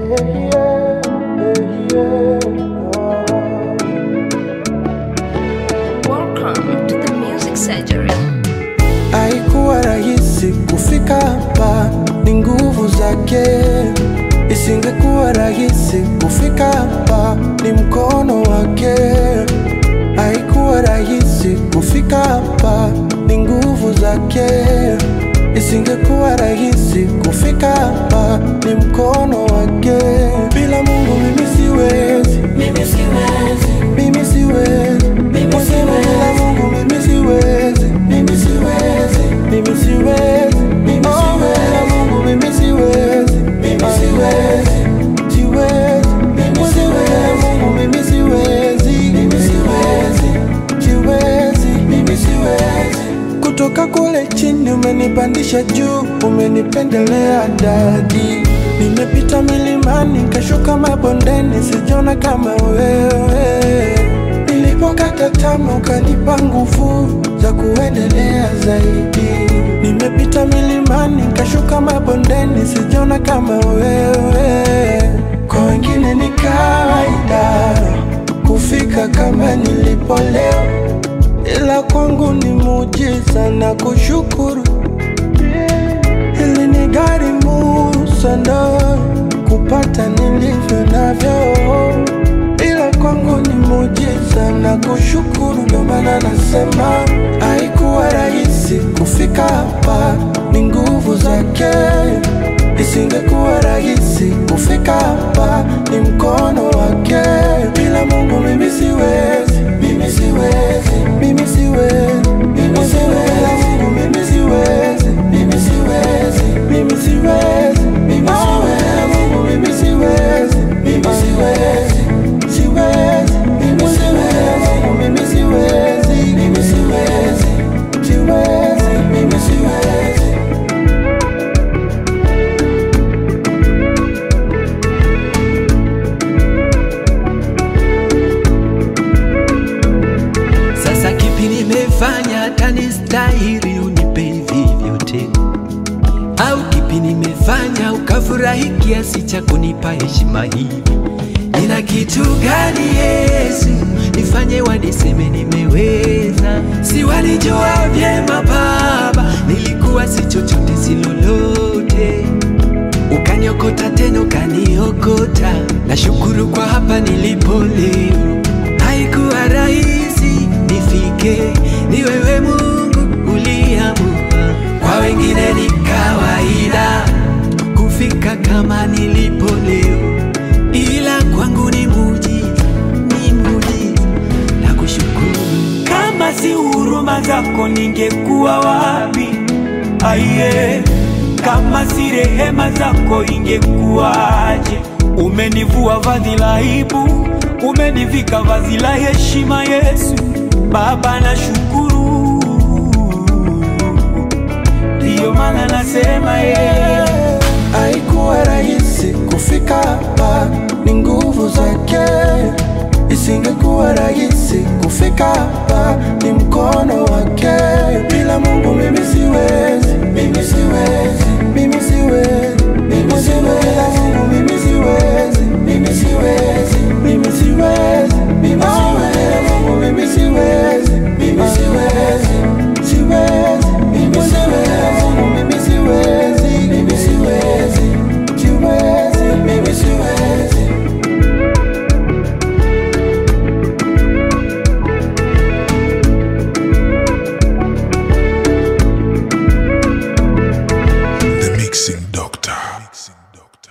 Welcome to the Music Surgery. Haikuwa rahisi kufika hapa, ni nguvu zake. Isingekuwa rahisi kufika hapa, ni mkono wake. Haikuwa rahisi kufika hapa, ni nguvu zake. Isingekuwa rahisi kufika hapa, ni mkono wake. Bila Mungu mimi siwezi, mimi siwezi, mimi siwezi, mimi siwezi. Bila Mungu mimi siwezi, mimi siwezi, mimi siwezi, mimi siwezi. Bila Mungu mimi siwezi, mimi siwezi, siwezi, mimi siwezi. Bila Mungu mimi siwezi, mimi siwezi, siwezi, mimi siwezi. Kutoka kule chini umenipandisha juu, umenipendelea dadi. Nimepita milimani, kashuka mabondeni, sijona kama wewe. Nilipokata tamaa ukanipa nguvu za kuendelea zaidi. Nimepita milimani, kashuka mabondeni, sijona kama wewe. Kwa wengine ni kawaida kufika kama nilipo leo, ila kwangu ni muujiza na kushukuru. Hili ni gharimu sana kupata nilivyo navyo, ila kwangu ni muujiza na kushukuru. Ndio maana nasema haikuwa rahisi kufika hapa, ni nguvu zake. Isingekuwa rahisi kufika hapa, ni mkono wake. Bila Mungu mimi siwezi, mimi siwezi, mimi siwezi, mimi siwezi. Bila Mungu mimi siwezi, mimi siwezi, mimi siwezi, mimi siwezi. Bila Mungu mimi siwezi, mimi siwezi, siwezi, mimi siwezi. Bila Mungu mimi siwezi, mimi siwezi, siwezi, mimi siwezi. Sasa kipi nimefanya hata nistahili unipe hivi vyote? Au kipi nimefanya ukafurahi kiasi cha kunipa heshima hivi? Nina kitu gani Yesu nifanye waniseme nimeweza? Si walijua vyema Baba nilikuwa si chochote si lolote, ukaniokota tena ukaniokota. Nashukuru kwa hapa nilipo leo. Haikuwa rahisi nifike, ni wewe Mungu uliamua. Kwa wengine ni kawaida kufika kama nilipo leo, ila kwangu ni muujiza, ni muujiza na kushukuru. Kama si huruma zako ningekuwa wapi? Aiye, kama si rehema zako ingekuwaje? Umenivua vazi la aibu, umenivika vazi la heshima. Yesu Baba nashukuru, ndiyo maana nasema